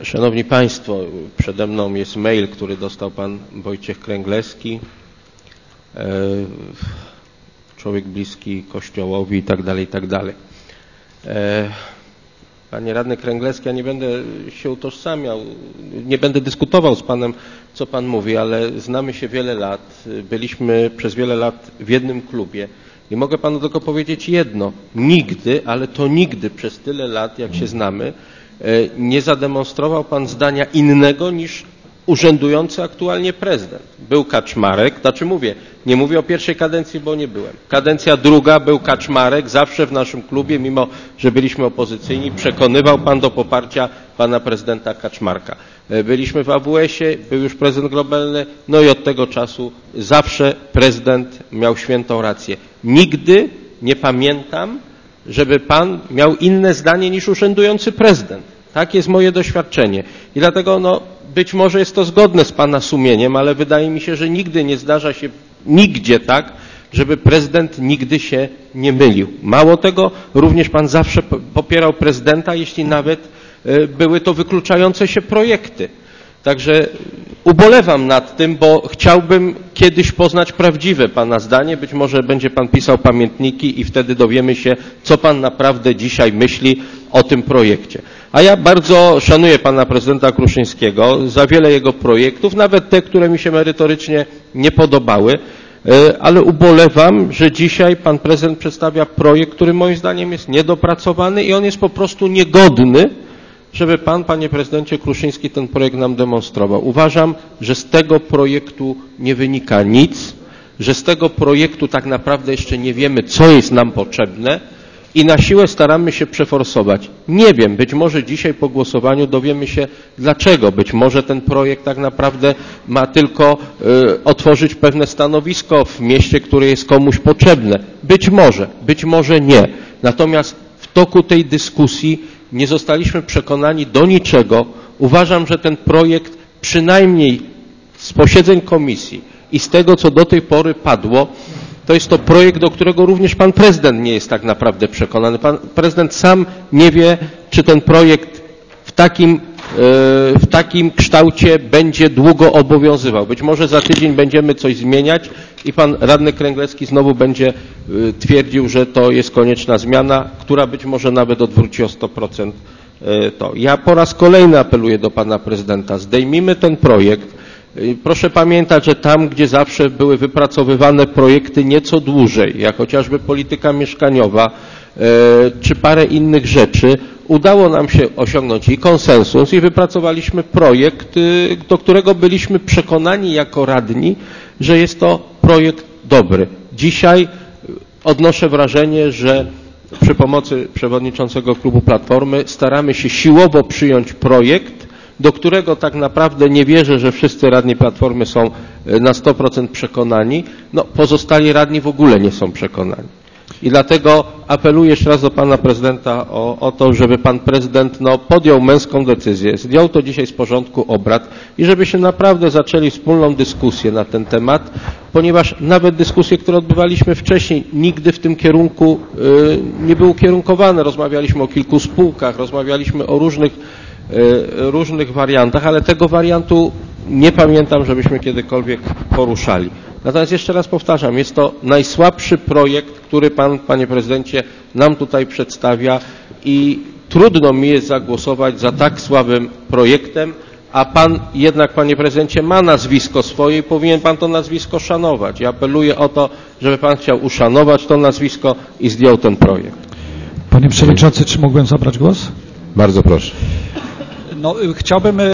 Szanowni Państwo, przede mną jest mail, który dostał pan Wojciech Kręglewski, człowiek bliski Kościołowi i tak dalej, i tak dalej. Panie radny Kręglewski, ja nie będę się utożsamiał, nie będę dyskutował z panem, co pan mówi, ale znamy się wiele lat, byliśmy przez wiele lat w jednym klubie i mogę panu tylko powiedzieć jedno. Nigdy, ale to nigdy przez tyle lat, jak się znamy, nie zademonstrował pan zdania innego niż urzędujący aktualnie prezydent. Był Kaczmarek, znaczy nie mówię o pierwszej kadencji, bo nie byłem. Kadencja druga, był Kaczmarek, zawsze w naszym klubie, mimo że byliśmy opozycyjni, przekonywał pan do poparcia pana prezydenta Kaczmarka. Byliśmy w AWS-ie, był już prezydent Grobelny, no i od tego czasu zawsze prezydent miał świętą rację. Nigdy nie pamiętam, żeby pan miał inne zdanie niż urzędujący prezydent. Tak jest moje doświadczenie. I dlatego być może jest to zgodne z pana sumieniem, ale wydaje mi się, że nigdy nie zdarza się nigdzie tak, żeby prezydent nigdy się nie mylił. Mało tego, również pan zawsze popierał prezydenta, jeśli nawet były to wykluczające się projekty. Także ubolewam nad tym, bo chciałbym kiedyś poznać prawdziwe pana zdanie. Być może będzie pan pisał pamiętniki i wtedy dowiemy się, co pan naprawdę dzisiaj myśli o tym projekcie. A ja bardzo szanuję pana prezydenta Kruszyńskiego za wiele jego projektów, nawet te, które mi się merytorycznie nie podobały, ale ubolewam, że dzisiaj pan prezydent przedstawia projekt, który moim zdaniem jest niedopracowany i on jest po prostu niegodny, żeby pan, panie prezydencie Kruszyński, ten projekt nam demonstrował. Uważam, że z tego projektu nie wynika nic, że z tego projektu tak naprawdę jeszcze nie wiemy, co jest nam potrzebne i na siłę staramy się przeforsować. Nie wiem, być może dzisiaj po głosowaniu dowiemy się dlaczego. Być może ten projekt tak naprawdę ma tylko otworzyć pewne stanowisko w mieście, które jest komuś potrzebne. Być może nie. Natomiast w toku tej dyskusji nie zostaliśmy przekonani do niczego. Uważam, że ten projekt przynajmniej z posiedzeń komisji i z tego, co do tej pory padło, to jest to projekt, do którego również pan prezydent nie jest tak naprawdę przekonany. Pan prezydent sam nie wie, czy ten projekt w takim kształcie będzie długo obowiązywał. Być może za tydzień będziemy coś zmieniać i pan radny Kręglewski znowu będzie twierdził, że to jest konieczna zmiana, która być może nawet odwróci o 100% to. Ja po raz kolejny apeluję do pana prezydenta, zdejmijmy ten projekt. Proszę pamiętać, że tam, gdzie zawsze były wypracowywane projekty nieco dłużej, jak chociażby polityka mieszkaniowa, czy parę innych rzeczy, udało nam się osiągnąć i konsensus i wypracowaliśmy projekt, do którego byliśmy przekonani jako radni, że jest to projekt dobry. Dzisiaj odnoszę wrażenie, że przy pomocy przewodniczącego klubu Platformy staramy się siłowo przyjąć projekt, do którego tak naprawdę nie wierzę, że wszyscy radni Platformy są na 100% przekonani. Pozostali radni w ogóle nie są przekonani. I dlatego apeluję jeszcze raz do pana prezydenta o to, żeby pan prezydent podjął męską decyzję, zdjął to dzisiaj z porządku obrad i żebyśmy naprawdę zaczęli wspólną dyskusję na ten temat, ponieważ nawet dyskusje, które odbywaliśmy wcześniej, nigdy w tym kierunku nie były ukierunkowane. Rozmawialiśmy o kilku spółkach, rozmawialiśmy o różnych wariantach, ale tego wariantu nie pamiętam, żebyśmy kiedykolwiek poruszali. Natomiast jeszcze raz powtarzam, jest to najsłabszy projekt, który pan, panie prezydencie, nam tutaj przedstawia i trudno mi jest zagłosować za tak słabym projektem, a pan jednak, panie prezydencie, ma nazwisko swoje i powinien pan to nazwisko szanować. Ja apeluję o to, żeby pan chciał uszanować to nazwisko i zdjął ten projekt. Panie przewodniczący, czy mógłbym zabrać głos? Bardzo proszę. Chciałbym